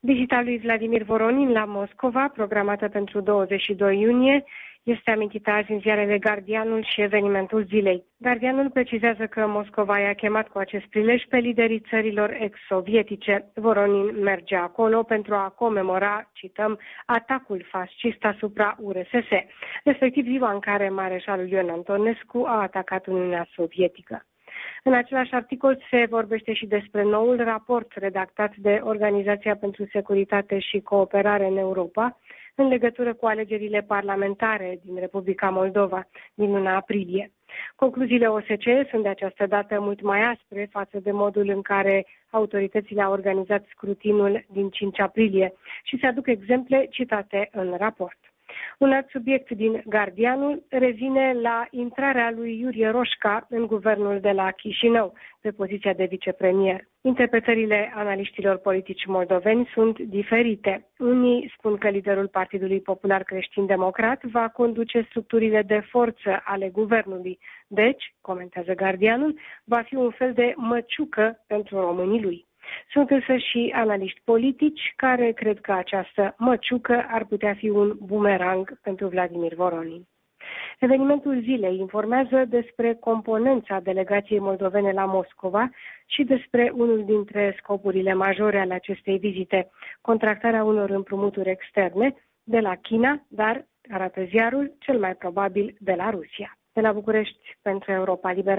Vizita lui Vladimir Voronin la Moscova, programată pentru 22 iunie, este amintită azi în ziarele Guardianul și Evenimentul zilei. Guardianul precizează că Moscova i-a chemat cu acest prilej pe liderii țărilor ex-sovietice. Voronin merge acolo pentru a comemora, cităm, atacul fascist asupra URSS, respectiv ziua în care mareșalul Ion Antonescu a atacat Uniunea Sovietică. În același articol se vorbește și despre noul raport redactat de Organizația pentru Securitate și Cooperare în Europa în legătură cu alegerile parlamentare din Republica Moldova din luna aprilie. Concluziile OSCE sunt de această dată mult mai aspre față de modul în care autoritățile au organizat scrutinul din 5 aprilie și se aduc exemple citate în raport. Un alt subiect din Guardianul revine la intrarea lui Iurie Roșca în guvernul de la Chișinău, pe poziția de vicepremier. Interpretările analiștilor politici moldoveni sunt diferite. Unii spun că liderul Partidului Popular Creștin-Democrat va conduce structurile de forță ale guvernului. Deci, comentează Guardianul, va fi un fel de măciucă pentru românii lui. Sunt însă și analiști politici care cred că această măciucă ar putea fi un bumerang pentru Vladimir Voronin. Evenimentul zilei informează despre componența delegației moldovene la Moscova și despre unul dintre scopurile majore ale acestei vizite, contractarea unor împrumuturi externe de la China, dar, arată ziarul, cel mai probabil de la Rusia. De la București, pentru Europa Liberă.